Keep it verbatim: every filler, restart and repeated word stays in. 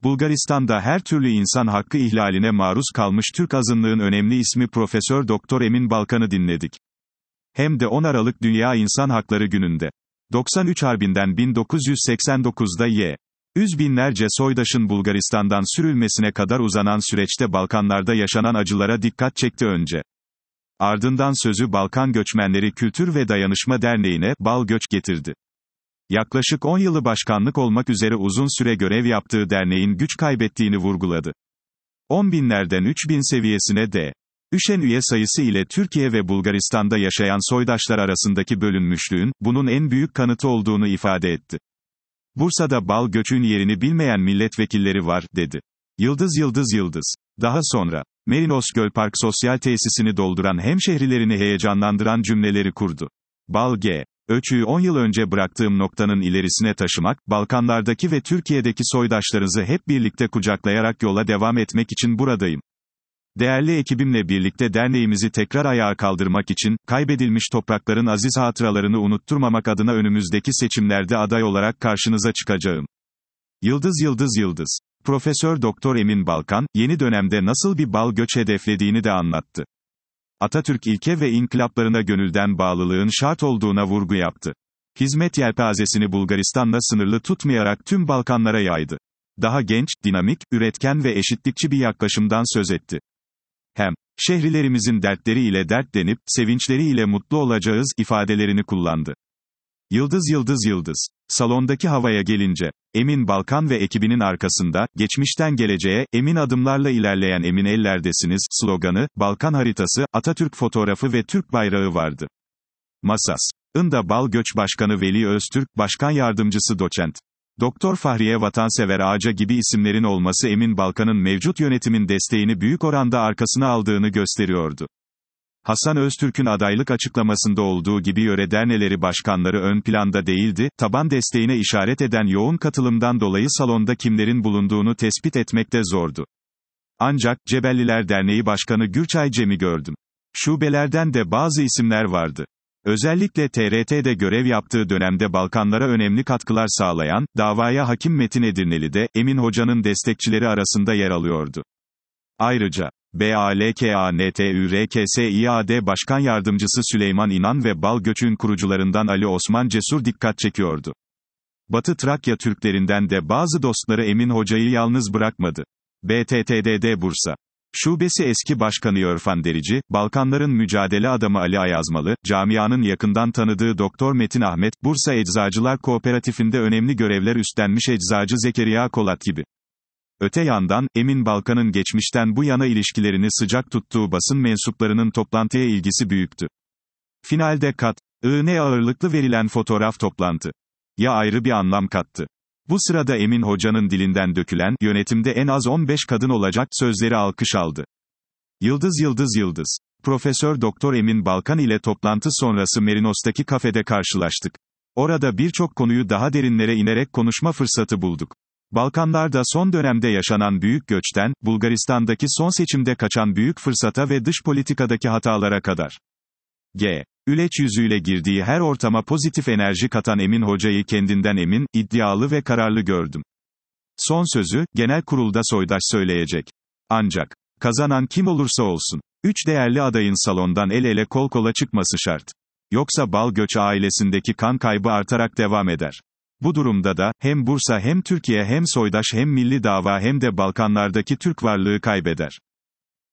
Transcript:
Bulgaristan'da her türlü insan hakkı ihlaline maruz kalmış Türk azınlığın önemli ismi Profesör Doktor Emin Balkan'ı dinledik. Hem de on Aralık Dünya İnsan Hakları Günü'nde. doksan üç Harbi'nden bin dokuz yüz seksen dokuzda y. Yüz binlerce soydaşın Bulgaristan'dan sürülmesine kadar uzanan süreçte Balkanlarda yaşanan acılara dikkat çekti önce. Ardından sözü Balkan Göçmenleri Kültür ve Dayanışma Derneği'ne, Bal Göç getirdi. Yaklaşık on yılı başkanlık olmak üzere uzun süre görev yaptığı derneğin güç kaybettiğini vurguladı. On binlerden üç bin seviyesine de düşen üye sayısı ile Türkiye ve Bulgaristan'da yaşayan soydaşlar arasındaki bölünmüşlüğün, bunun en büyük kanıtı olduğunu ifade etti. Bursa'da bal göçün yerini bilmeyen milletvekilleri var, dedi. Yıldız Yıldız Yıldız. Daha sonra, Merinos Gölpark sosyal tesisini dolduran hemşehrilerini heyecanlandıran cümleleri kurdu. Bal G. Öçü'yü on yıl önce bıraktığım noktanın ilerisine taşımak, Balkanlardaki ve Türkiye'deki soydaşlarınızı hep birlikte kucaklayarak yola devam etmek için buradayım. Değerli ekibimle birlikte derneğimizi tekrar ayağa kaldırmak için, kaybedilmiş toprakların aziz hatıralarını unutturmamak adına önümüzdeki seçimlerde aday olarak karşınıza çıkacağım. Yıldız Yıldız Yıldız. Profesör Doktor Emin Balkan, yeni dönemde nasıl bir bal göç hedeflediğini de anlattı. Atatürk ilke ve inkılaplarına gönülden bağlılığın şart olduğuna vurgu yaptı. Hizmet yelpazesini Bulgaristan'la sınırlı tutmayarak tüm Balkanlara yaydı. Daha genç, dinamik, üretken ve eşitlikçi bir yaklaşımdan söz etti. Hem, şehrilerimizin dertleri ile dertlenip, sevinçleri ile mutlu olacağız ifadelerini kullandı. Yıldız Yıldız Yıldız. Salondaki havaya gelince, Emin Balkan ve ekibinin arkasında, geçmişten geleceğe, emin adımlarla ilerleyen emin ellerdesiniz, sloganı, Balkan haritası, Atatürk fotoğrafı ve Türk bayrağı vardı. Masas'ın da Bal Göç Başkanı Veli Öztürk, Başkan Yardımcısı Doçent Doktor Fahriye Vatansever Ağaca gibi isimlerin olması Emin Balkan'ın mevcut yönetimin desteğini büyük oranda arkasına aldığını gösteriyordu. Hasan Öztürk'ün adaylık açıklamasında olduğu gibi yöre derneleri başkanları ön planda değildi, taban desteğine işaret eden yoğun katılımdan dolayı salonda kimlerin bulunduğunu tespit etmek de zordu. Ancak, Cebelliler Derneği Başkanı Gürçay Cem'i gördüm. Şubelerden de bazı isimler vardı. Özellikle T R T'de görev yaptığı dönemde Balkanlara önemli katkılar sağlayan, davaya hakim Metin Edirneli de, Emin Hoca'nın destekçileri arasında yer alıyordu. Ayrıca, BALKANTÜRKSİAD Başkan Yardımcısı Süleyman İnan ve Bal Göç'ün kurucularından Ali Osman Cesur dikkat çekiyordu. Batı Trakya Türklerinden de bazı dostları Emin Hoca'yı yalnız bırakmadı. B T T D D Bursa Şubesi eski başkanı Örfan Derici, Balkanların mücadele adamı Ali Ayazmalı, camianın yakından tanıdığı Doktor Metin Ahmet, Bursa Eczacılar Kooperatifinde önemli görevler üstlenmiş Eczacı Zekeriya Kolat gibi. Öte yandan, Emin Balkan'ın geçmişten bu yana ilişkilerini sıcak tuttuğu basın mensuplarının toplantıya ilgisi büyüktü. Finalde kat, ı'ne ağırlıklı verilen fotoğraf toplantı. Ya ayrı bir anlam kattı. Bu sırada Emin Hoca'nın dilinden dökülen, yönetimde en az on beş kadın olacak, sözleri alkış aldı. Yıldız Yıldız Yıldız. Profesör Doktor Emin Balkan ile toplantı sonrası Merinos'taki kafede karşılaştık. Orada birçok konuyu daha derinlere inerek konuşma fırsatı bulduk. Balkanlarda son dönemde yaşanan büyük göçten, Bulgaristan'daki son seçimde kaçan büyük fırsata ve dış politikadaki hatalara kadar. G. Üleç yüzüyle girdiği her ortama pozitif enerji katan Emin Hoca'yı kendinden emin, iddialı ve kararlı gördüm. Son sözü, genel kurulda soydaş söyleyecek. Ancak, kazanan kim olursa olsun, üç değerli adayın salondan el ele kol kola çıkması şart. Yoksa Bal Göç ailesindeki kan kaybı artarak devam eder. Bu durumda da, hem Bursa hem Türkiye hem soydaş hem milli dava hem de Balkanlardaki Türk varlığı kaybeder.